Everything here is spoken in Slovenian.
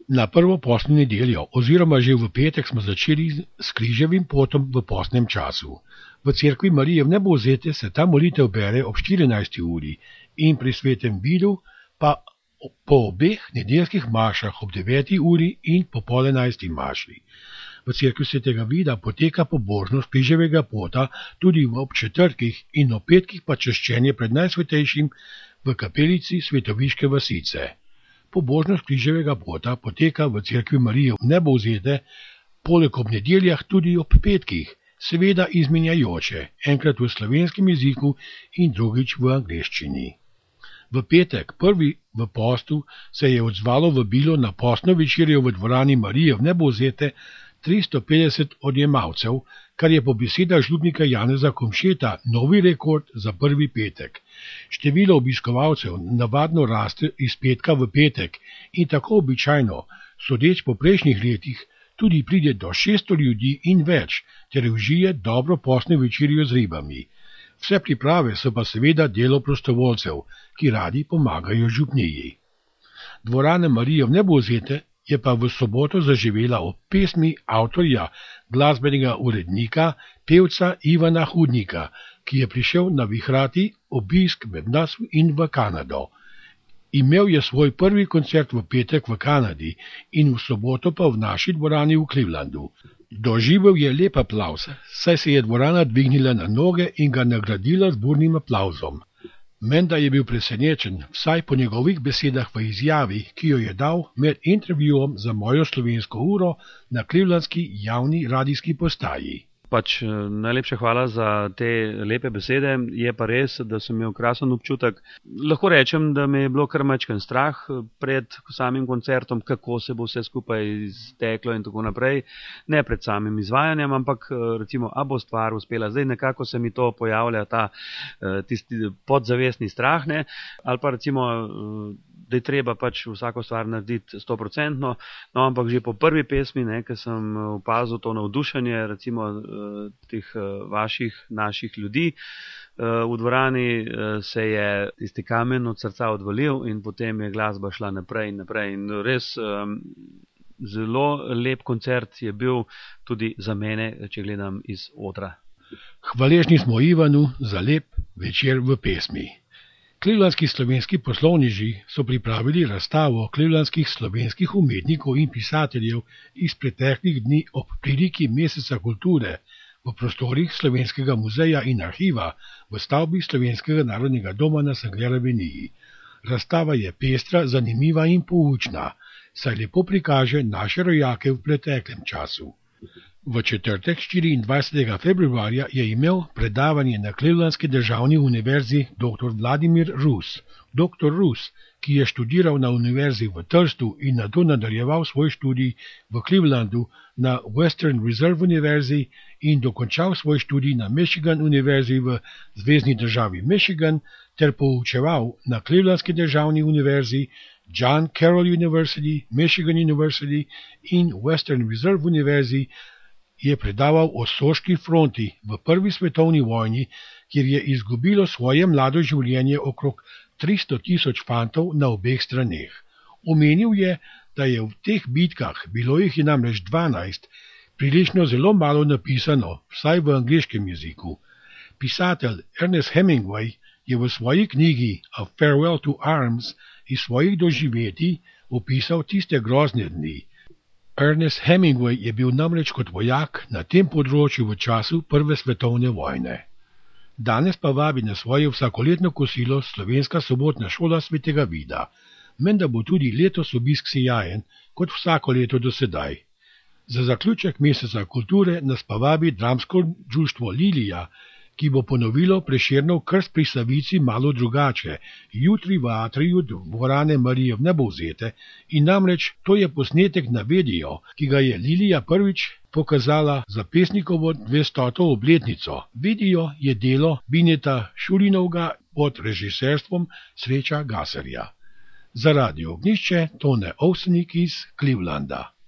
Na prvo postno nedeljo oziroma že v petek smo začeli s križevim potom v postnem času. V cerkvi Marije Vnebovzete se ta molitev bere ob 14. uri in pri svetem vidu pa po obeh nedeljskih mašah ob 9. uri in po pol 11. maši. V cerkvi svetega vida poteka pobožnost križevega pota tudi ob četrtkih in ob petkih pa čaščenje pred Najsvetejšim v kapelici Svetoviške vasice. Pobožnost križevega pota poteka v cerkvi Marije Vnebovzete poleg ob nedeljah tudi ob petkih, seveda izmenjajoče, enkrat v slovenskem jeziku in drugič v angleščini. V petek, prvi v postu, se je odzvalo vabilo na postno večerjo v dvorani Marije Vnebovzete 350 odjemalcev, kar je po besedah župnika Janeza Komšeta novi rekord za prvi petek. Število obiskovalcev navadno raste iz petka v petek in tako običajno, sodeč po prejšnjih letih, tudi pride do 600 ljudi in več, ter užije dobro postno večerjo z ribami. Vse priprave so pa seveda delo prostovoljcev, ki radi pomagajo župniji. Dvorana Marije Vnebovzete je pa v soboto zaživela ob pesmi avtorja, glasbenega urednika, pevca Ivana Hudnika, ki je prišel navihrati obisk med nas in v Kanado. Imel je svoj prvi koncert v petek v Kanadi in v soboto pa v naši dvorani v Clevelandu. Doživel je lep aplavz, saj se je dvorana dvignila na noge in ga nagradila z burnim aplavzom. Menda je bil presenečen, vsaj po njegovih besedah v izjavi, ki jo je dal med intervjuom za Mojo slovensko uro na clevelandski javni radijski postaji. Najlepša hvala za te lepe besede. Je pa res, da sem imel krasen občutek. Lahko rečem, da me je bilo kar majčken strah pred samim koncertom, kako se bo vse skupaj izteklo in tako naprej. Ne pred samim izvajanjem, ampak recimo, a bo stvar uspela. Zdaj nekako se mi to pojavlja, tisti podzavestni strah, ne? Ali pa recimo, da je treba vsako stvar narediti 100%, no, ampak že po prvi pesmi, ko sem opazil to navdušenje, recimo teh naših ljudi v dvorani, se je tisti kamen od srca odvalil in potem je glasba šla naprej in naprej. In res zelo lep koncert je bil tudi za mene, če gledam iz odra. Hvaležni smo Ivanu za lep večer v pesmi. Clevelandski slovenski poslovneži so pripravili razstavo clevelandskih slovenskih umetnikov in pisateljev iz preteklih dni ob priliki Meseca kulture v prostorih Slovenskega muzeja in arhiva v stavbi Slovenskega narodnega doma na Sanger aveniji. Razstava je pestra, zanimiva in poučna, saj lepo prikaže naše rojake v preteklem času. V četrtek 24. februarja je imel predavanje na Clevelandski državni univerzi dr. Vladimir Rus. Dr. Rus, ki je študiral na univerzi v Trstu in nato nadaljeval svoj študij v Clevelandu na Western Reserve univerzi in dokončal svoj študij na Michigan univerzi v zvezni državi Michigan ter poučeval na Clevelandski državni univerzi, John Carroll University, Michigan University in Western Reserve univerzi, je predaval o soški fronti v prvi svetovni vojni, kjer je izgubilo svoje mlado življenje okrog 300,000 fantov na obeh straneh. Omenil je, da je v teh bitkah, bilo jih je namreč 12, prilično zelo malo napisano, vsaj v angleškem jeziku. Pisatelj Ernest Hemingway je v svoji knjigi A Farewell to Arms iz svojih doživetij opisal tiste grozne dni. Ernest Hemingway je bil namreč kot vojak na tem področju v času Prve svetovne vojne. Danes pa vabi na svoje vsakoletno kosilo Slovenska sobotna šola Svetega Vida. Menda bo tudi letos obisk sijajen, kot vsako leto do sedaj. Za zaključek Meseca kulture nas pa vabi dramsko društvo Lilija, ki bo ponovilo Prešernov krst pri Savici malo drugače, jutri v atriju dvorane Marije Vnebovzete, in namreč to je posnetek na video, ki ga je Lilija prvič pokazala za pesnikovo 200. obletnico. Video je delo Bineta Šulinovga pod režiserstvom Sreča Gaserja. Za Radio Ognjišče Tone Ovsenik iz Clevelanda.